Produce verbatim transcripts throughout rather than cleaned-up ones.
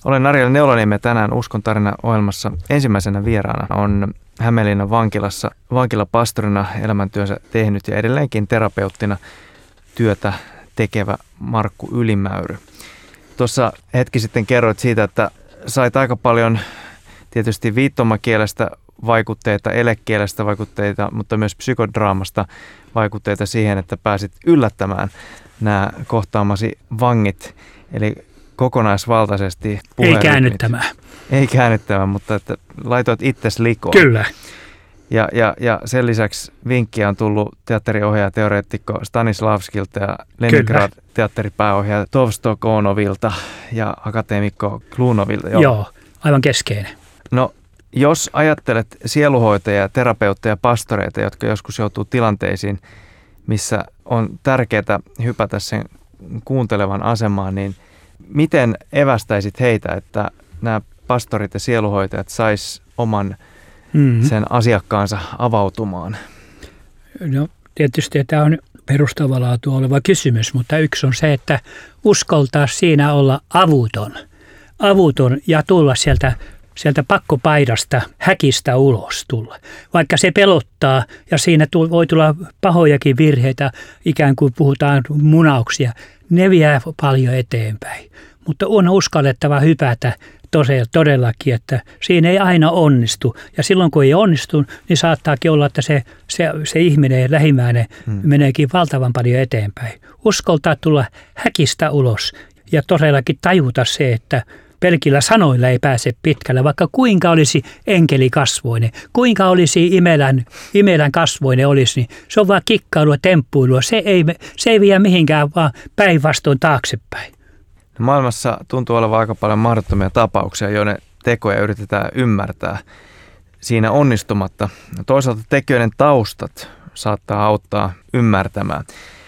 Olen Ariel Neulaniemi ja tänään Uskon tarina -ohjelmassa ensimmäisenä vieraana on Hämeenlinnan vankilassa vankilapastorina elämäntyönsä tehnyt ja edelleenkin terapeuttina työtä tekevä Markku Ylimäyry. Tuossa hetki sitten kerroit siitä, että sait aika paljon tietysti viittomakielestä vaikutteita, elekielestä vaikutteita, mutta myös psykodraamasta vaikutteita siihen, että pääsit yllättämään nämä kohtaamasi vangit, eli kokonaisvaltaisesti Ei käännyttämään. Ei käännyttämään, mutta että laitoit itsesi likoon. Kyllä. Ja, ja, ja sen lisäksi vinkkiä on tullut teatteriohjaaja, teoreetikko Stanislavskilta ja Leningrad teatteripääohjaaja Tovstokonovilta ja akateemikko Kluunovilta. Joo. Joo, aivan keskeinen. No, jos ajattelet sieluhoitajia, terapeutteja, pastoreita, jotka joskus joutuu tilanteisiin, missä on tärkeää hypätä sen kuuntelevan asemaan, niin miten evästäisit heitä, että nämä pastorit ja sieluhoitajat sais oman mm-hmm. sen asiakkaansa avautumaan? No tietysti tämä on perustavaa laatua oleva kysymys, mutta yksi on se, että uskaltaa siinä olla avuton. Avuton ja tulla sieltä, sieltä pakkopaidasta, häkistä ulos tulla. Vaikka se pelottaa ja siinä voi tulla pahojakin virheitä, ikään kuin puhutaan munauksia, ne vie paljon eteenpäin. Mutta on uskallettava hypätä todellakin, että siinä ei aina onnistu. Ja silloin kun ei onnistu, niin saattaakin olla, että se, se, se ihminen ja lähimmäinen hmm. meneekin valtavan paljon eteenpäin. Uskaltaa tulla häkistä ulos ja todellakin tajuta se, että pelkillä sanoilla ei pääse pitkälle, vaikka kuinka olisi enkelikasvoinen, kuinka olisi imelän, imelän kasvoinen olisi, niin se on vaan kikkailua, temppuilua. Se ei, se ei vie mihinkään, vaan päinvastoin taaksepäin. Maailmassa tuntuu olevan aika paljon mahdottomia tapauksia, joiden tekoja yritetään ymmärtää siinä onnistumatta. Toisaalta tekijöiden taustat saattaa auttaa ymmärtämään.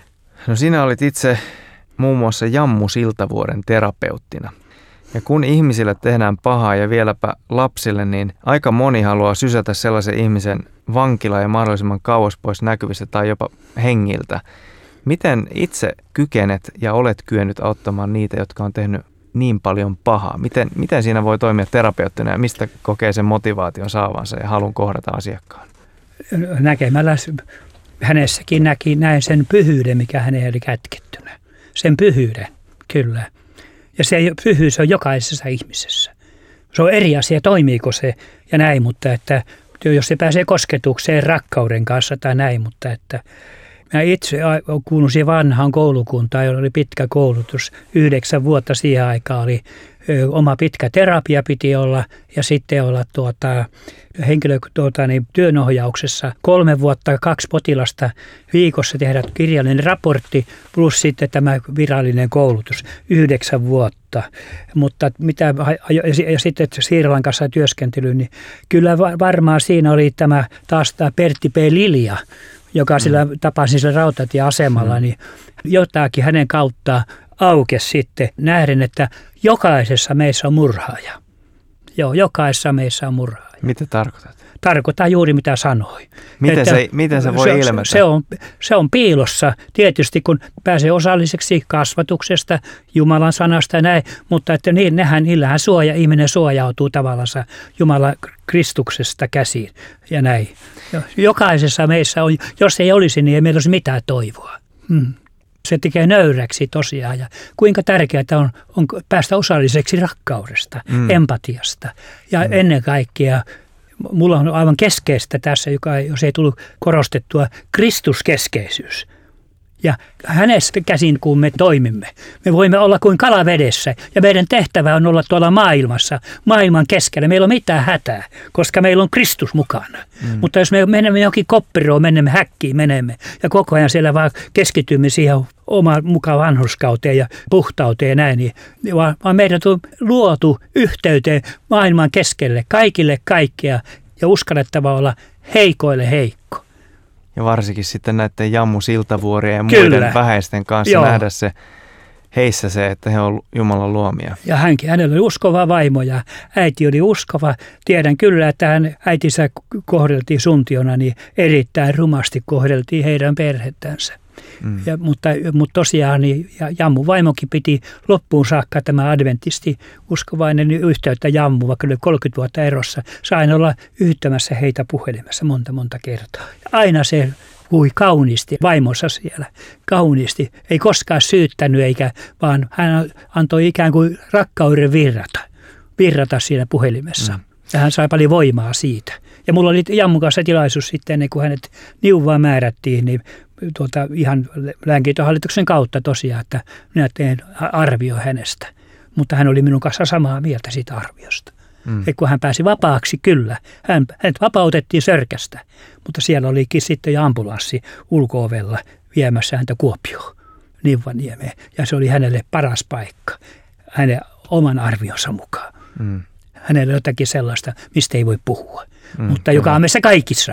No sinä olit itse muun muassa Jammu Siltavuoren terapeuttina. Ja kun ihmisille tehdään pahaa ja vieläpä lapsille, niin aika moni haluaa sysätä sellaisen ihmisen vankilaan ja mahdollisimman kauas pois näkyvistä tai jopa hengiltä. Miten itse kykenet ja olet kyennyt auttamaan niitä, jotka on tehnyt niin paljon pahaa? Miten, miten siinä voi toimia terapeuttina ja mistä kokee sen motivaation saavansa ja halun kohdata asiakkaan? Näkemällä hänessäkin näki näin sen pyhyyden, mikä häneen oli kätkettynä. Sen pyhyyden, kyllä. Ja se pyhyys on jokaisessa ihmisessä. Se on eri asia, toimiiko se ja näin, mutta että jos se pääsee kosketukseen rakkauden kanssa tai näin, mutta että mä itse kuulun siihen vanhaan koulukuntaan, jolla oli pitkä koulutus. Yhdeksän vuotta siihen aikaan oli ö, oma pitkä terapia piti olla ja sitten olla tuota, henkilö tuota, niin, työnohjauksessa kolme vuotta, kaksi potilasta viikossa tehdä kirjallinen raportti plus sitten tämä virallinen koulutus. Yhdeksän vuotta. Mutta mitä, ja, ja sitten Sri Lankassa työskentely, niin kyllä varmaan siinä oli tämä taas tämä Pertti P. Lilja, joka sillä mm. tapasi sillä rautatieasemalla, mm. niin jotakin hänen kauttaan aukesi sitten nähden, että jokaisessa meissä on murhaaja. Joo, jokaisessa meissä on murhaaja. Mitä tarkoitat? Tarkoittaa juuri mitä sanoi. Miten, se, miten se voi se, ilmetä? Se on, se on piilossa tietysti, kun pääsee osalliseksi kasvatuksesta, Jumalan sanasta ja näin, mutta että niin, nehän, niillähän suoja, ihminen suojautuu tavallaan Jumalan Kristuksesta käsiin ja näin. Jokaisessa meissä on, jos ei olisi, niin ei meillä olisi mitään toivoa. Hmm. Se tekee nöyräksi tosiaan. Ja kuinka tärkeää on, on päästä osalliseksi rakkaudesta, mm. empatiasta ja mm. ennen kaikkea mulla on aivan keskeistä tässä, joka jos ei tullut korostettua, Kristuskeskeisyys. Ja hänestä käsin, kun me toimimme. Me voimme olla kuin kala vedessä ja meidän tehtävä on olla tuolla maailmassa, maailman keskellä. Meillä on mitään hätää, koska meillä on Kristus mukana. Mm. Mutta jos me menemme johonkin koppiroon, menemme häkkiin, menemme ja koko ajan siellä vaan keskitymme siihen omaan mukaan vanhurskauteen ja puhtauteen ja näin, niin vaan, vaan meidät on luotu yhteyteen maailman keskelle, kaikille kaikkea ja uskallettava olla heikoille heikko. Ja varsinkin sitten näiden Jammu Siltavuorien ja Kyllä. muiden vähäisten kanssa Joo. nähdä se, heissä se, että he ovat Jumalan luomia. Ja hänkin, hänellä oli uskova vaimo ja äiti oli uskova. Tiedän kyllä, että hän äitinsä kohdeltiin suntiona, niin erittäin rumasti kohdeltiin heidän perhettänsä. Mm. Ja, mutta, mutta tosiaan niin, ja Jammu vaimokin piti loppuun saakka tämä adventisti uskovainen yhteyttä Jammu, vaikka oli kolmekymmentä vuotta erossa. Sain olla yhtymässä heitä puhelimessa monta monta kertaa. Aina se puhui kauniisti vaimonsa siellä, kauniisti. Ei koskaan syyttänyt, eikä, vaan hän antoi ikään kuin rakkauden virrata, virrata siinä puhelimessa. Mm. Ja hän sai paljon voimaa siitä. Ja mulla oli Jammun kanssa tilaisuus sitten, ennen kuin hänet niuvaan määrättiin, niin tuota, ihan lääkintöhallituksen kautta tosiaan, että minä teen arvio hänestä. Mutta hän oli minun kanssa samaa mieltä siitä arviosta. Mm. Et kun hän pääsi vapaaksi, kyllä. Hän, hänet vapautettiin Sörkästä, mutta siellä olikin sitten jo ambulanssi ulko-ovella viemässä häntä Kuopioon, Niuvaniemeen. Ja se oli hänelle paras paikka, hänen oman arvionsa mukaan. Mm. Hänellä on jotakin sellaista, mistä ei voi puhua, mm, mutta joka on meissä kaikissa.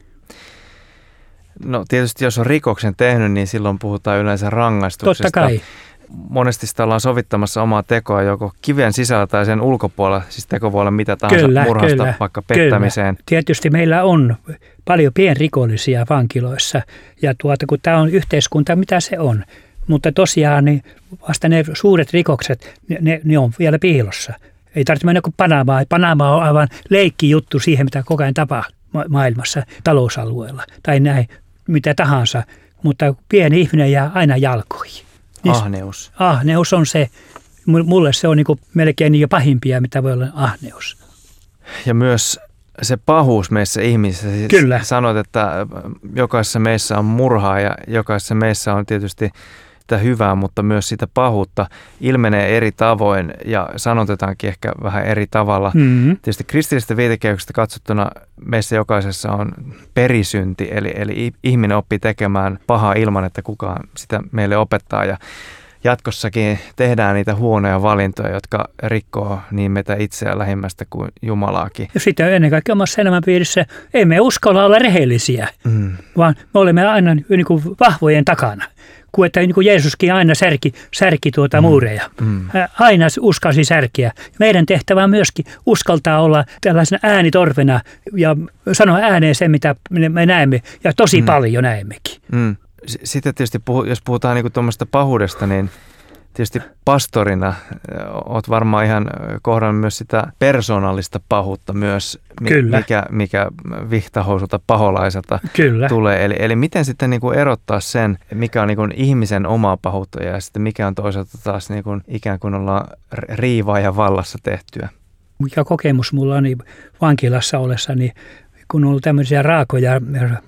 No tietysti jos on rikoksen tehnyt, niin silloin puhutaan yleensä rangaistuksesta. Totta kai. Monesti sitä ollaan sovittamassa omaa tekoa joko kiven sisällä tai sen ulkopuolella. Siis teko voi olla mitä tahansa, kyllä, murhasta kyllä, vaikka pettämiseen. Kyllä. Tietysti meillä on paljon pienrikollisia vankiloissa ja tuota, kun tämä on yhteiskunta, mitä se on. Mutta tosiaan niin vasta ne suuret rikokset, ne, ne, ne on vielä piilossa. Ei tarvitse mennä kuin Panamaa. Panama on aivan leikkijuttu siihen, mitä koko ajan tapahtuu maailmassa, talousalueella tai näin, mitä tahansa. Mutta pieni ihminen jää aina jalkoihin. Ahneus. Ahneus on se, mulle se on niin kuin melkein niin pahimpia, mitä voi olla ahneus. Ja myös se pahuus meissä ihmisissä. Siis kyllä. Sanoit, että jokaisessa meissä on murhaa ja jokaisessa meissä on tietysti sitä hyvää, mutta myös sitä pahuutta ilmenee eri tavoin ja sanotetaankin ehkä vähän eri tavalla. Mm-hmm. Tietysti kristillisestä viitekehyksestä katsottuna meissä jokaisessa on perisynti, eli, eli ihminen oppii tekemään pahaa ilman, että kukaan sitä meille opettaa ja jatkossakin tehdään niitä huonoja valintoja, jotka rikkoo niin meitä itseä lähimmästä kuin Jumalaakin. Ja sitten ennen kaikkea omassa elämänpiirissä emme uskalla olla rehellisiä, mm. vaan me olemme aina niin kuin vahvojen takana. Kuin että niin kuin Jeesuskin aina särki, särki tuota mm. muureja. Mm. Hän aina uskalsi särkiä. Meidän tehtävä on myöskin uskaltaa olla tällaisena äänitorvena ja sanoa ääneen se, mitä me näemme. Ja tosi mm. paljon näemmekin. Mm. Sitten tietysti, jos puhutaan niin kuin tuommoista pahuudesta, niin tietysti pastorina olet varmaan ihan kohdannut myös sitä persoonallista pahuutta myös, Kyllä. mikä, mikä vihtahousulta paholaiselta Kyllä. tulee. Eli, eli miten sitten niin kuin erottaa sen, mikä on niin kuin ihmisen omaa pahuutta ja sitten mikä on toisaalta taas niin kuin ikään kuin ollaan riivaa ja vallassa tehtyä? Mikä kokemus mulla on niin vankilassa ollessani, kun on ollut tämmöisiä raakoja.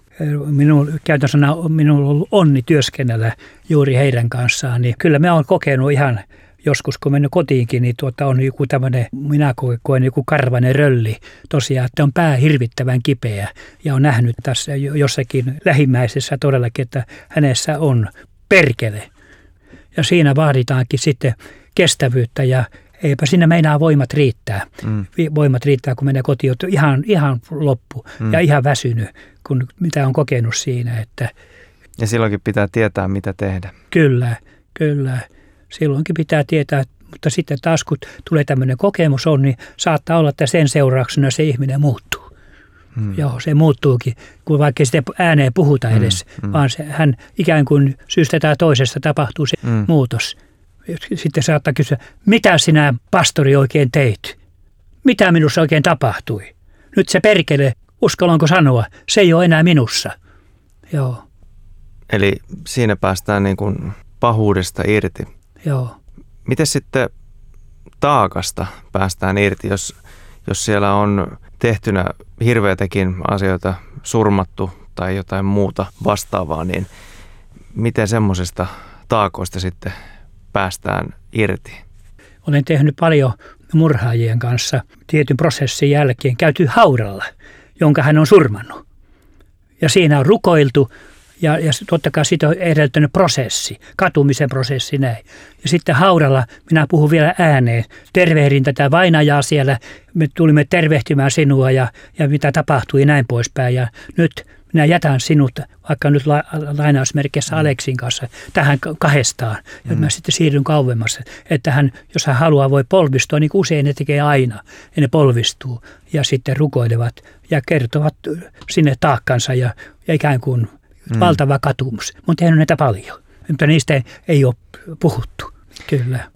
Minun, käytännössä minulla on ollut onni työskennellä juuri heidän kanssaan, niin kyllä mä oon kokenut ihan joskus, kun mennyt kotiinkin, niin tuota on joku tämmöinen, minä koen joku karvainen rölli tosiaan, että on pää hirvittävän kipeä ja on nähnyt tässä jossakin lähimmäisessä todellakin, että hänessä on perkele. Ja siinä vaaditaankin sitten kestävyyttä ja eipä siinä meinaa voimat riittää. Mm. Voimat riittää, kun menee kotiin, ihan, ihan loppu mm. ja ihan väsynyt, kun mitä on kokenut siinä. Että ja silloinkin pitää tietää, mitä tehdä. Kyllä, kyllä. Silloinkin pitää tietää, mutta sitten taas kun tulee tämmöinen kokemus on, niin saattaa olla, että sen seurauksena se ihminen muuttuu. Mm. Joo, se muuttuukin, kun vaikka sitä ääneen puhuta edes, mm. Mm. vaan se, hän ikään kuin syystä tai toisesta tapahtuu se mm. muutos. Sitten saattaa kysyä, mitä sinä pastori oikein teit? Mitä minussa oikein tapahtui? Nyt se perkele, uskallanko sanoa, se ei ole enää minussa. Joo. Eli siinä päästään niin kuin pahuudesta irti. Joo. Miten sitten taakasta päästään irti, jos, jos siellä on tehtynä hirveitäkin asioita, surmattu tai jotain muuta vastaavaa, niin miten semmoisesta taakoista sitten päästään irti? Olen tehnyt paljon murhaajien kanssa tietyn prosessin jälkeen. Käyty haudalla, jonka hän on surmannut. Ja siinä on rukoiltu ja, ja totta kai siitä on edellyttänyt prosessi, katumisen prosessi näin. Ja sitten haudalla minä puhun vielä ääneen. Tervehdin tätä vainajaa siellä. Me tulimme tervehtimään sinua ja, ja mitä tapahtui näin poispäin. Ja nyt minä jätän sinut, vaikka nyt la, lainausmerkissä Aleksin kanssa, tähän kahdestaan. Ja mm. mä sitten siirryn kauemmassa, että hän, jos hän haluaa, voi polvistua, niin kuin usein ne tekee aina. Ja ne polvistuu ja sitten rukoilevat ja kertovat sinne taakkansa ja, ja ikään kuin Mm. Valtava katumus. Mä oon tehnyt näitä paljon, mutta niistä ei, ei ole puhuttu. Kyllä.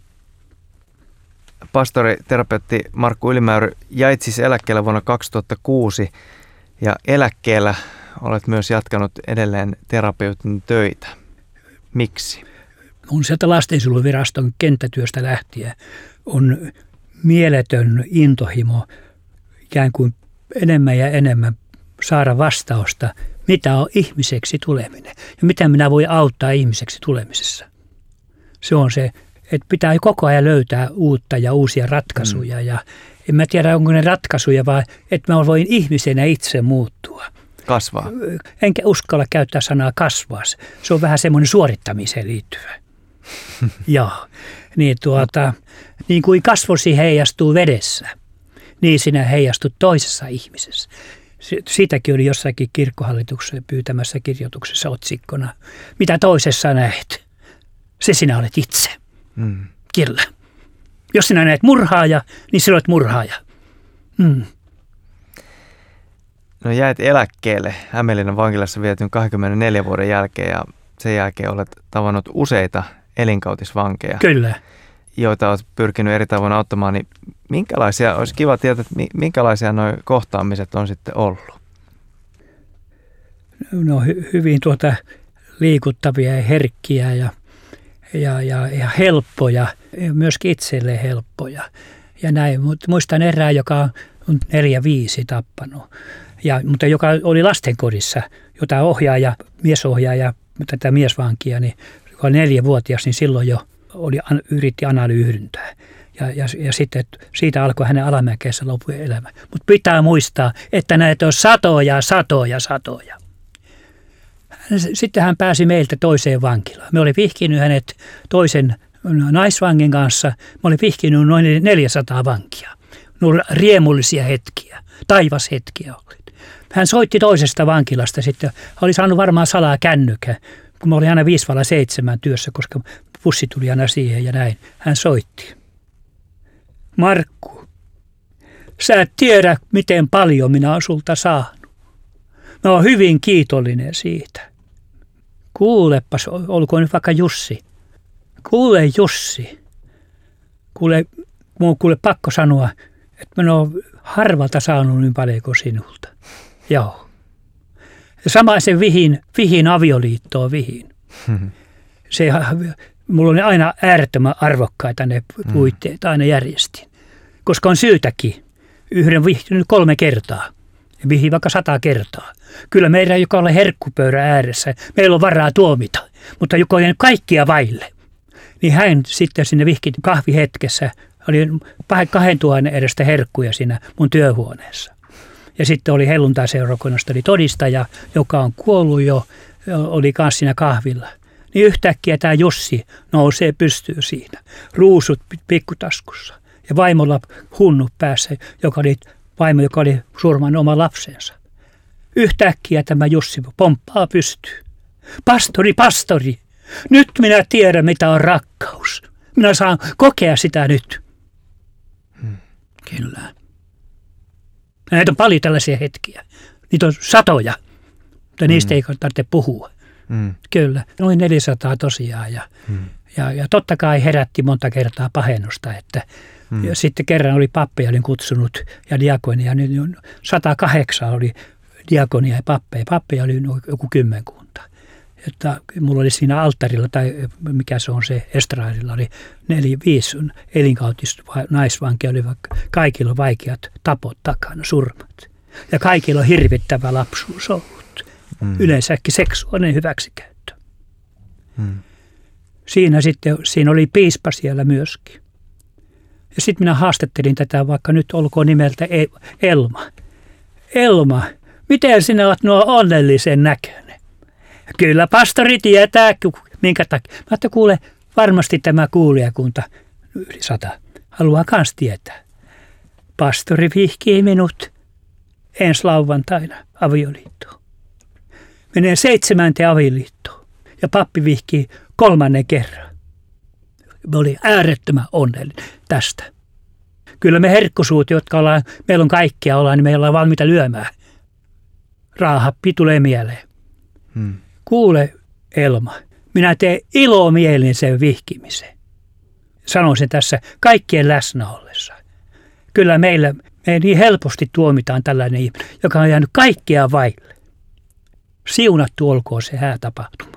Pastori, terapeutti Markku Ylimäyry, jäit siis eläkkeellä vuonna kaksituhattakuusi ja eläkkeellä olet myös jatkanut edelleen terapeutin töitä. Miksi? Mun sieltä lastensuojeluviraston kenttätyöstä lähtien on mieletön intohimo ikään kuin enemmän ja enemmän saada vastausta, mitä on ihmiseksi tuleminen ja mitä minä voin auttaa ihmiseksi tulemisessa. Se on se, että pitää koko ajan löytää uutta ja uusia ratkaisuja mm. ja en mä tiedä, onko ne ratkaisuja, vaan että mä voin ihmisenä itse muuttua. Kasvaa. Enkä uskalla käyttää sanaa kasvaa. Se on vähän semmoinen suorittamiseen liittyvä. Joo. Niin, tuota, niin kuin kasvosi heijastuu vedessä, niin sinä heijastut toisessa ihmisessä. Siitäkin oli jossakin kirkkohallituksen pyytämässä kirjoituksessa otsikkona. Mitä toisessa näet? Se sinä olet itse. Mm. Kyllä. Jos sinä näet murhaaja, niin sinä olet murhaaja. Mm. No jäit eläkkeelle Hämeenlinnan vankilassa vietyn kaksikymmentäneljä vuoden jälkeen ja sen jälkeen olet tavannut useita elinkautisvankeja. Kyllä. Joita olet pyrkinyt eri tavoin auttamaan, niin minkälaisia, olisi kiva tietää, että minkälaisia nuo kohtaamiset on sitten ollut? No hy- hyvin tuota liikuttavia ja herkkiä ja, ja, ja, ja helppoja, myöskin itselleen helppoja. Ja näin, mutta muistan erää, joka on neljä viisi tappanut, ja, mutta joka oli lastenkodissa, jota ohjaaja, miesohjaaja, tätä miesvankia, niin joka oli neljävuotias, niin silloin jo oli, yritti analyyhyntää. Ja, ja, ja sitten siitä alkoi hänen alamäkeensä lopujen elämä. Mutta pitää muistaa, että näitä on satoja, satoja, satoja. Sitten hän pääsi meiltä toiseen vankilaan. Me oli vihkinyt hänet toisen naisvangin kanssa. Mä olin vihkinyt noin neljäsataa vankia. Ne oli riemullisia hetkiä, taivashetkiä oli. Hän soitti toisesta vankilasta sitten. Hän oli saanut varmaan salaa kännykän, kun mä olin aina viisi vailla seitsemän työssä, koska pussi tuli aina siihen ja näin. Hän soitti. Markku, sä et tiedä, miten paljon minä olen sulta saanut. Mä oon hyvin kiitollinen siitä. Kuulepas, olkoon nyt vaikka Jussi. Kuule Jussi. Kuule, mun on kuule pakko sanoa, että mä oon harvalta saanut niin paljon kuin sinulta. Joo. Ja samaisen vihin, vihin avioliittoon vihin. Hmm. Se, mulla on aina äärettömän arvokkaita ne puitteet, aina järjestin. Koska on syytäkin. Yhden vihtynyt kolme kertaa. Ja vihin vaikka sata kertaa. Kyllä meidän, joka on herkkupöydän ääressä, meillä on varaa tuomita. Mutta joka on kaikkia vaille. Niin hän sitten sinne vihki kahvihetkessä. Oli kahden tuhannen edestä herkkuja siinä mun työhuoneessa. Ja sitten oli helluntaiseurakunnasta oli todistaja, joka on kuollut jo, oli kanssa siinä kahvilla. Niin yhtäkkiä tämä Jussi nousee pystyy siinä. Ruusut pikkutaskussa. Ja vaimolla hunnut päässä, joka oli vaimo, joka oli surmannut oman lapsensa. Yhtäkkiä tämä Jussi pomppaa pystyy. Pastori, pastori, nyt minä tiedän, mitä on rakkaus. Minä saan kokea sitä nyt. Hmm. Kyllä. Näitä on paljon tällaisia hetkiä. Niitä on satoja, mutta hmm. niistä ei tarvitse puhua. Hmm. Kyllä, noin neljäsataa tosiaan. Ja, hmm. ja, ja totta kai herätti monta kertaa pahennusta, että hmm. ja sitten kerran oli pappeja, olin kutsunut ja diakonia. Nyt sata kahdeksan oli diakonia ja pappeja. Pappeja oli joku kymmenkunta. Että mulla oli siinä alttarilla, tai mikä se on se, estraadilla oli neljä, viisi elinkautista naisvankia, oli vaikka kaikilla on vaikeat tapot takana, surmat. Ja kaikilla on hirvittävä lapsuus ollut. Mm. Yleensäkin seksuaalinen hyväksikäyttö. Mm. Siinä sitten, siinä oli piispa siellä myöskin. Ja sitten minä haastattelin tätä, vaikka nyt olkoon nimeltä Elma. Elma, miten sinä olet nuo onnellisen näköinen? Kyllä pastori tietää, minkä takia. Mä ajattelin, kuule, varmasti tämä kuulijakunta, yli sata, haluaa kans tietää. Pastori vihkii minut ensi lauantaina avioliittoon. Menee seitsemänteen avioliittoon ja pappi vihkii kolmannen kerran. Me oli äärettömän onnellinen tästä. Kyllä me herkkusuut, jotka ollaan, meillä on kaikkia ollaan, niin me ollaan valmiita lyömään. Raahappi tulee mieleen. Hmm. Kuule Elma, minä teen ilomielin sen vihkimisen. Sanon sen tässä kaikkien läsnä ollessa. Kyllä meillä me niin helposti tuomitaan tällainen ihminen, joka on jäänyt kaikkea vaille. Siunattu olkoon se häätapahtuma.